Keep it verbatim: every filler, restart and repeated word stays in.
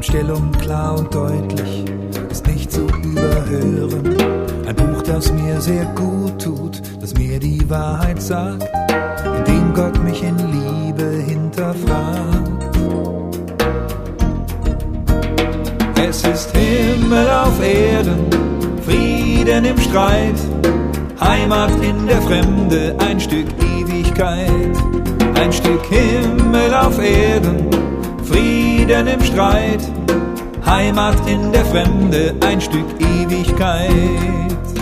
Einstellung klar und deutlich, ist nicht zu überhören. Ein Buch, das mir sehr gut tut, das mir die Wahrheit sagt, in dem Gott mich in Liebe hinterfragt. Es ist Himmel auf Erden, Frieden im Streit, Heimat in der Fremde, ein Stück Ewigkeit. Ein Stück Himmel auf Erden, Frieden im Streit, Heimat in der Fremde, ein Stück Ewigkeit.